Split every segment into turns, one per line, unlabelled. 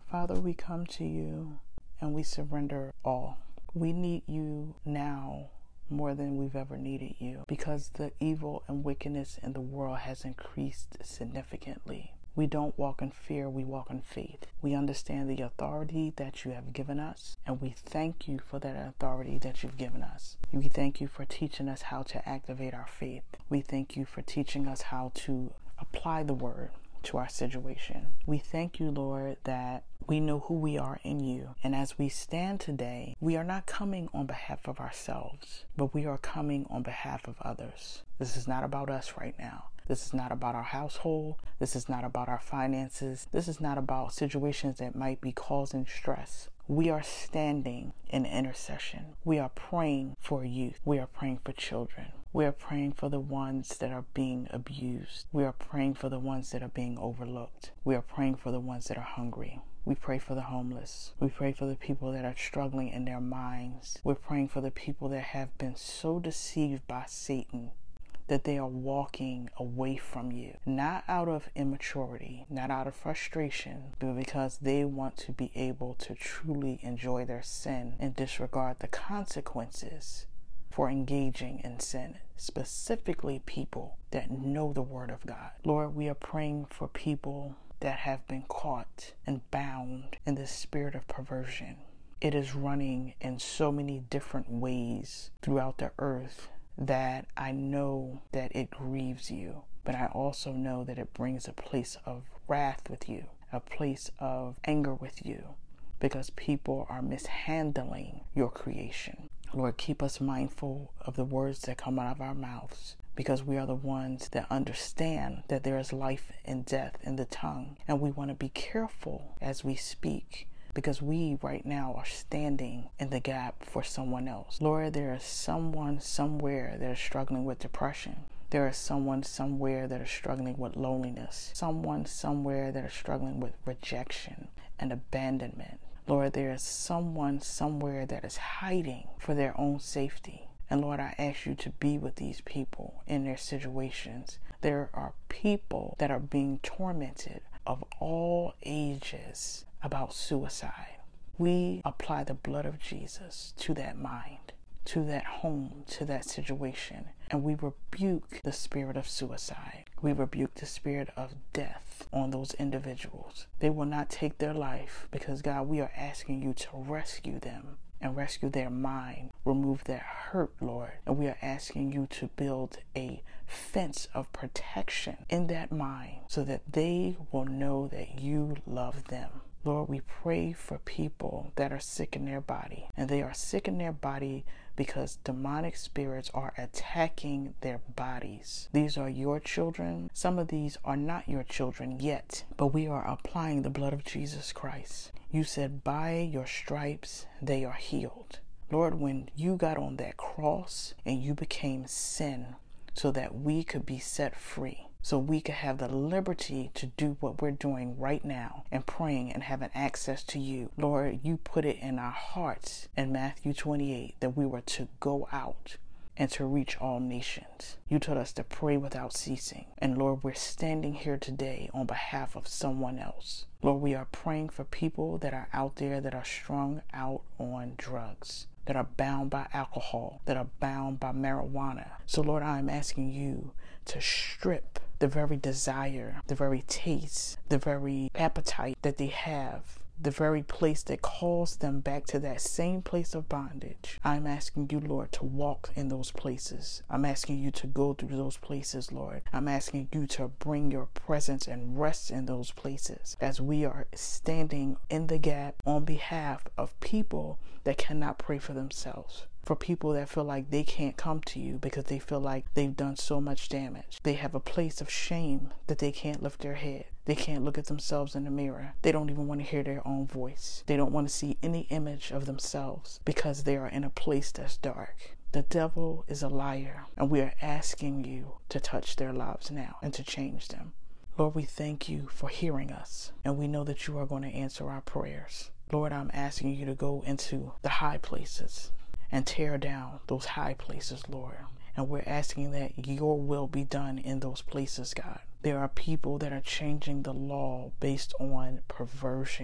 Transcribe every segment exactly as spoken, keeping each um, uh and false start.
Father, we come to you and we surrender all. We need you now more than we've ever needed you, because the evil and wickedness in the world has increased significantly. We don't walk in fear, we walk in faith. We understand the authority that you have given us, and we thank you for that authority that you've given us. We thank you for teaching us how to activate our faith. We thank you for teaching us how to apply the word to our situation. We thank you, Lord, that we know who we are in you. And as we stand today, we are not coming on behalf of ourselves, but we are coming on behalf of others. This is not about us right now. This is not about our household. This is not about our finances. This is not about situations that might be causing stress. We are standing in intercession. We are praying for youth. We are praying for children. We are praying for the ones that are being abused. We are praying for the ones that are being overlooked. We are praying for the ones that are hungry. We pray for the homeless. We pray for the people that are struggling in their minds. We're praying for the people that have been so deceived by Satan that they are walking away from you, not out of immaturity, not out of frustration, but because they want to be able to truly enjoy their sin and disregard the consequences for engaging in sin, specifically people that know the word of God. Lord, we are praying for people that have been caught and bound in the spirit of perversion. It is running in so many different ways throughout the earth that I know that it grieves you, but I also know that it brings a place of wrath with you, a place of anger with you, because people are mishandling your creation. Lord, keep us mindful of the words that come out of our mouths, because we are the ones that understand that there is life and death in the tongue, and we want to be careful as we speak, because we right now are standing in the gap for someone else. Lord, there is someone somewhere that is struggling with depression. There is someone somewhere that is struggling with loneliness. Someone somewhere that is struggling with rejection and abandonment. Lord, there is someone somewhere that is hiding for their own safety. And Lord, I ask you to be with these people in their situations. There are people that are being tormented of all ages about suicide. We apply the blood of Jesus to that mind, to that home, to that situation, and we rebuke the spirit of suicide. We rebuke the spirit of death on those individuals. They will not take their life, because God, we are asking you to rescue them and rescue their mind, remove that hurt, Lord. And we are asking you to build a fence of protection in that mind so that they will know that you love them. Lord, we pray for people that are sick in their body, and they are sick in their body because demonic spirits are attacking their bodies. These are your children. Some of these are not your children yet, but we are applying the blood of Jesus Christ. You said, by your stripes, they are healed. Lord, when you got on that cross and you became sin so that we could be set free, so we could have the liberty to do what we're doing right now and praying and having access to you. Lord, you put it in our hearts in Matthew twenty-eight that we were to go out and to reach all nations. You told us to pray without ceasing. And Lord, we're standing here today on behalf of someone else. Lord, we are praying for people that are out there that are strung out on drugs, that are bound by alcohol, that are bound by marijuana. So Lord, I'm asking you to strip the very desire, the very taste, the very appetite that they have, the very place that calls them back to that same place of bondage. I'm asking you, Lord, to walk in those places. I'm asking you to go through those places, Lord. I'm asking you to bring your presence and rest in those places as we are standing in the gap on behalf of people that cannot pray for themselves. For people that feel like they can't come to you because they feel like they've done so much damage. They have a place of shame that they can't lift their head. They can't look at themselves in the mirror. They don't even want to hear their own voice. They don't want to see any image of themselves because they are in a place that's dark. The devil is a liar, and we are asking you to touch their lives now and to change them. Lord, we thank you for hearing us, and we know that you are going to answer our prayers. Lord, I'm asking you to go into the high places and tear down those high places, Lord. And we're asking that your will be done in those places, God. There are people that are changing the law based on perversion.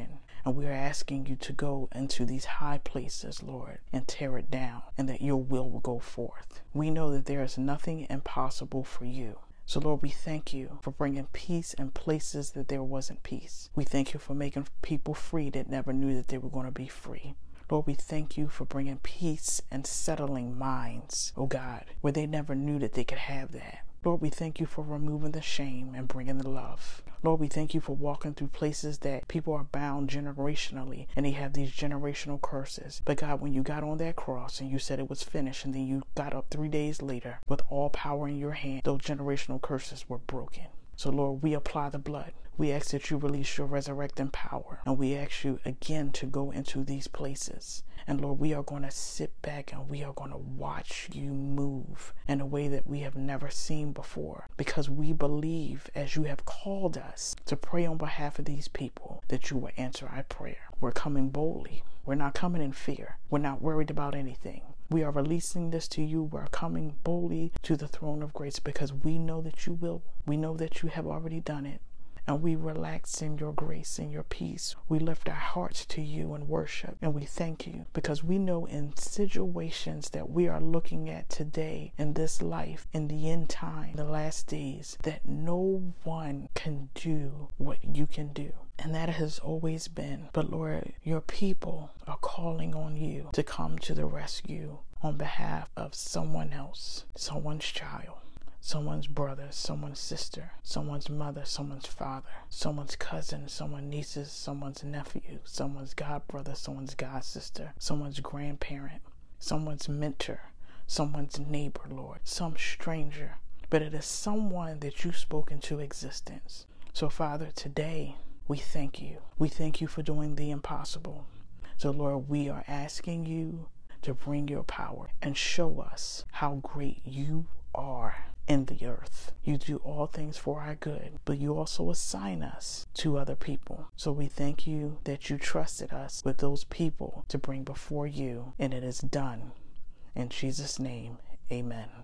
And we are asking you to go into these high places, Lord, and tear it down, and that your will will go forth. We know that there is nothing impossible for you. So, Lord, we thank you for bringing peace in places that there wasn't peace. We thank you for making people free that never knew that they were going to be free. Lord, we thank you for bringing peace and settling minds, oh God, where they never knew that they could have that. Lord, we thank you for removing the shame and bringing the love. Lord, we thank you for walking through places that people are bound generationally and they have these generational curses. But God, when you got on that cross and you said it was finished, and then you got up three days later with all power in your hand, those generational curses were broken. So, Lord, we apply the blood. We ask that you release your resurrecting power. And we ask you again to go into these places. And, Lord, we are going to sit back and we are going to watch you move in a way that we have never seen before. Because we believe, as you have called us to pray on behalf of these people, that you will answer our prayer. We're coming boldly. We're not coming in fear. We're not worried about anything. We are releasing this to you. We're coming boldly to the throne of grace because we know that you will. We know that you have already done it. And we relax in your grace and your peace. We lift our hearts to you in worship. And we thank you because we know in situations that we are looking at today in this life, in the end time, the last days, that no one can do what you can do. And that has always been. But Lord, your people are calling on you to come to the rescue on behalf of someone else, someone's child, someone's brother, someone's sister, someone's mother, someone's father, someone's cousin, someone's nieces, someone's nephew, someone's god brother, someone's god sister, someone's grandparent, someone's mentor, someone's neighbor, Lord, some stranger. But it is someone that you spoke into existence. So, Father, today, we thank you. We thank you for doing the impossible. So, Lord, we are asking you to bring your power and show us how great you are in the earth. You do all things for our good, but you also assign us to other people. So we thank you that you trusted us with those people to bring before you, and it is done. In Jesus' name, amen.